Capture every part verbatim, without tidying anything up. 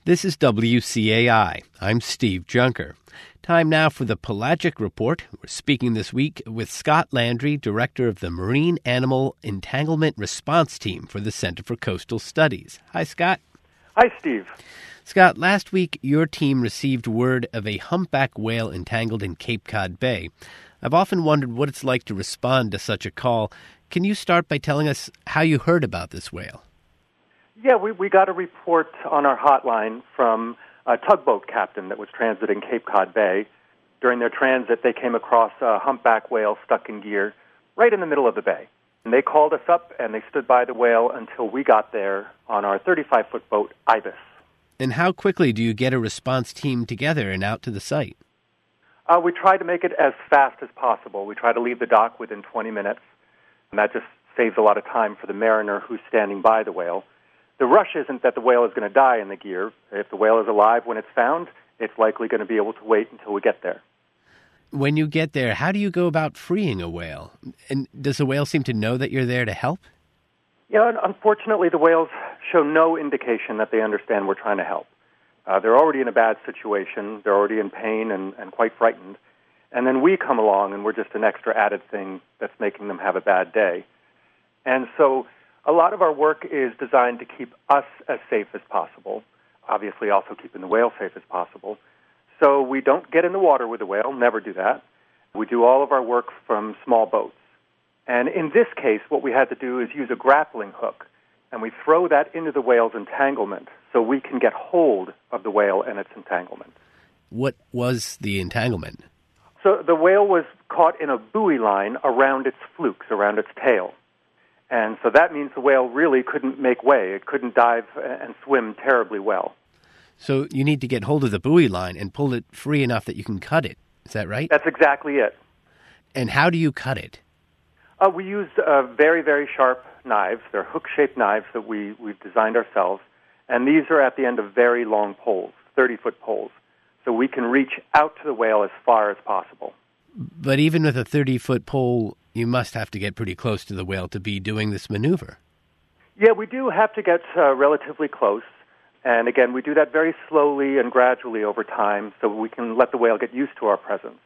This is W C A I. I'm Steve Junker. Time now for the Pelagic Report. We're speaking this week with Scott Landry, director of the Marine Animal Entanglement Response Team for the Center for Coastal Studies. Hi, Scott. Hi, Steve. Scott, last week your team received word of a humpback whale entangled in Cape Cod Bay. I've often wondered what it's like to respond to such a call. Can you start by telling us how you heard about this whale? Yeah, we, we got a report on our hotline from a tugboat captain that was transiting Cape Cod Bay. During their transit, they came across a humpback whale stuck in gear right in the middle of the bay. And they called us up, and they stood by the whale until we got there on our thirty-five foot boat, Ibis. And how quickly do you get a response team together and out to the site? Uh, we try to make it as fast as possible. We try to leave the dock within twenty minutes, and that just saves a lot of time for the mariner who's standing by the whale. The rush isn't that the whale is going to die in the gear. If the whale is alive when it's found, it's likely going to be able to wait until we get there. When you get there, how do you go about freeing a whale? And does the whale seem to know that you're there to help? Yeah, unfortunately, the whales show no indication that they understand we're trying to help. Uh, they're already in a bad situation. They're already in pain and, and quite frightened. And then we come along, and we're just an extra added thing that's making them have a bad day. And so a lot of our work is designed to keep us as safe as possible, obviously also keeping the whale safe as possible. So we don't get in the water with the whale, never do that. We do all of our work from small boats. And in this case, what we had to do is use a grappling hook, and we throw that into the whale's entanglement so we can get hold of the whale and its entanglement. What was the entanglement? So the whale was caught in a buoy line around its flukes, around its tail. And so that means the whale really couldn't make way. It couldn't dive and swim terribly well. So you need to get hold of the buoy line and pull it free enough that you can cut it. Is that right? That's exactly it. And how do you cut it? Uh, we used uh, very, very sharp knives. They're hook-shaped knives that we, we've designed ourselves. And these are at the end of very long poles, thirty-foot poles. So we can reach out to the whale as far as possible. But even with a thirty-foot pole, you must have to get pretty close to the whale to be doing this maneuver. Yeah, we do have to get uh, relatively close. And again, we do that very slowly and gradually over time so we can let the whale get used to our presence.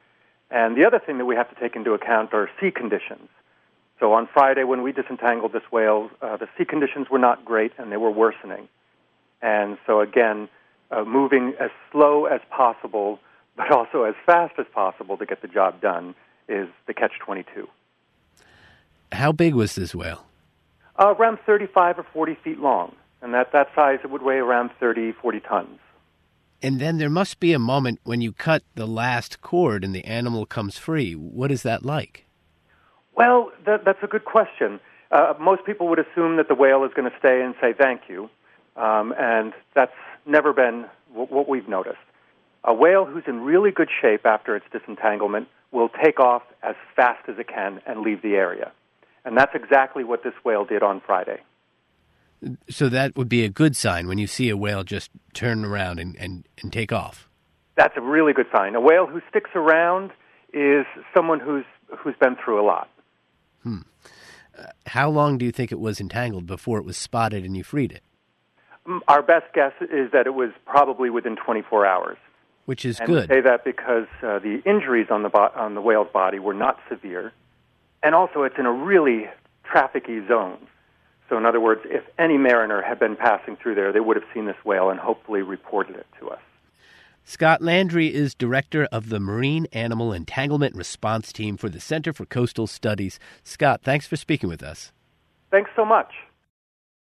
And the other thing that we have to take into account are sea conditions. So on Friday, when we disentangled this whale, uh, the sea conditions were not great and they were worsening. And so again, uh, moving as slow as possible, but also as fast as possible to get the job done is the catch twenty-two. How big was this whale? Uh, around thirty-five or forty feet long. And at that size, it would weigh around thirty, forty tons. And then there must be a moment when you cut the last cord and the animal comes free. What is that like? Well, that, that's a good question. Uh, most people would assume that the whale is going to stay and say thank you. Um, and that's never been w- what we've noticed. A whale who's in really good shape after its disentanglement will take off as fast as it can and leave the area. And that's exactly what this whale did on Friday. So that would be a good sign when you see a whale just turn around and, and, and take off. That's a really good sign. A whale who sticks around is someone who's who's been through a lot. Hmm. Uh, how long do you think it was entangled before it was spotted and you freed it? Our best guess is that it was probably within twenty-four hours. Which is and good. I say that because uh, the injuries on the bo- on the whale's body were not severe, and also it's in a really trafficky zone. So in other words, if any mariner had been passing through there, they would have seen this whale and hopefully reported it to us. Scott Landry is director of the Marine Animal Entanglement Response Team for the Center for Coastal Studies. Scott, thanks for speaking with us. Thanks so much.